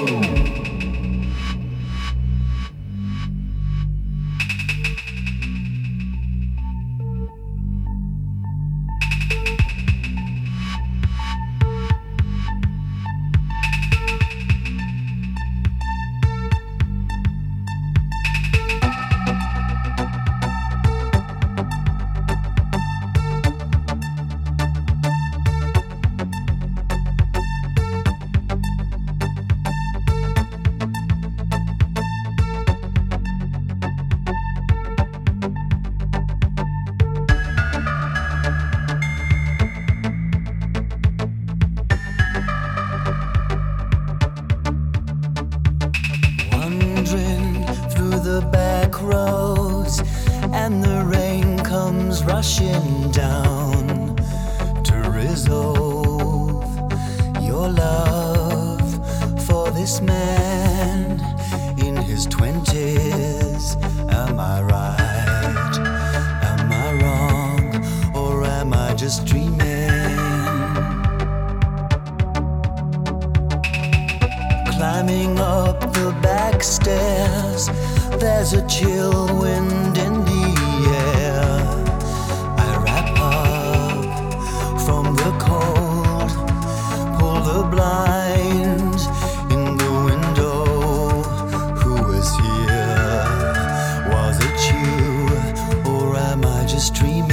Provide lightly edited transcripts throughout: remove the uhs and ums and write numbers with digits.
and the rain comes rushing down to resolve your love for this man in his 20s. Am I right? Am I wrong? Or am I just dreaming? Climbing up the back stairs, there's a chill wind in the air. I wrap up from the cold, pull the blind in the window. Who is here? Was it you, or am I just dreaming?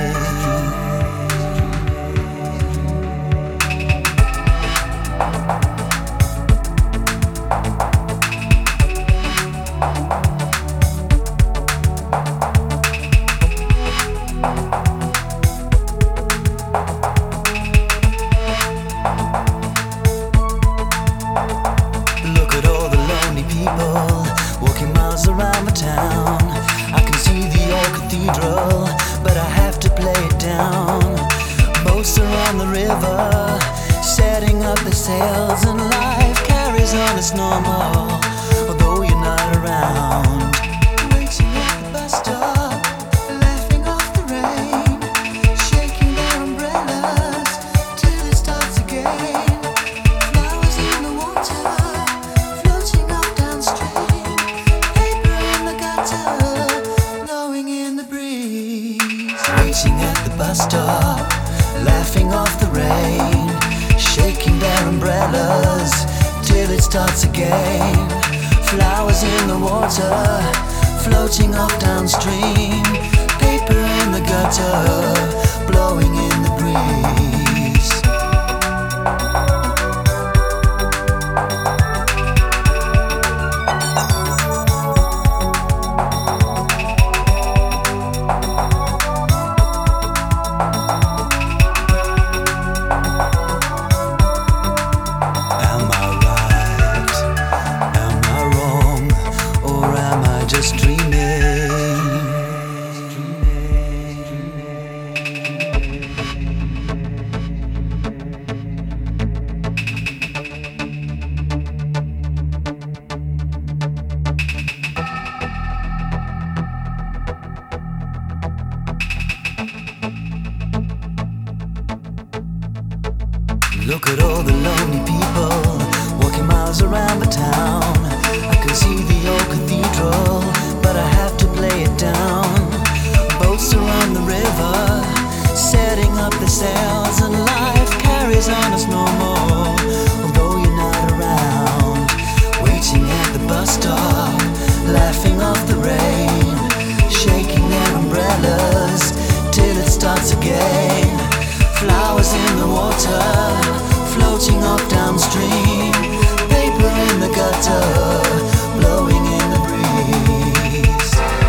Walking miles around the town, I can see the old cathedral, but I have to play it down. Boats are on the river, setting up the sails, and life carries on as normal, although you're not around. Waiting at the bus stop, laughing off the rain, shaking their umbrellas till it starts again. Flowers in the water, floating up downstream, paper in the gutter, blowing in the breeze. Waiting at the bus stop, laughing off the rain, shaking their umbrellas till it starts again. Flowers in the water, floating off downstream, paper in the gutter, blowing in the breeze. Just dreaming. Look at all the lonely people walking miles around the town. I can see the old cathedral, but I have to play it down. Boats are on the river, setting up the sails, and life carries on as normal, although you're not around. Waiting at the bus stop, laughing off the rain, shaking their umbrellas till it starts again. Flowers in the water, floating off downstream, paper in the gutter, blowing in the breeze.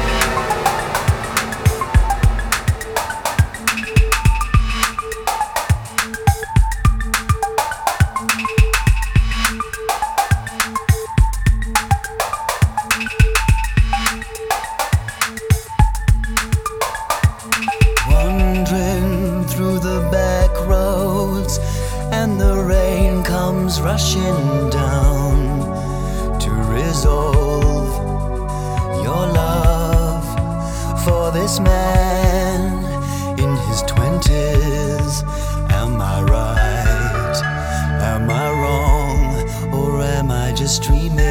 Wandering through the back roads, and the rain comes rushing down to resolve your love for this man in his 20s. Am I right? Am I wrong? Or am I just just dreaming.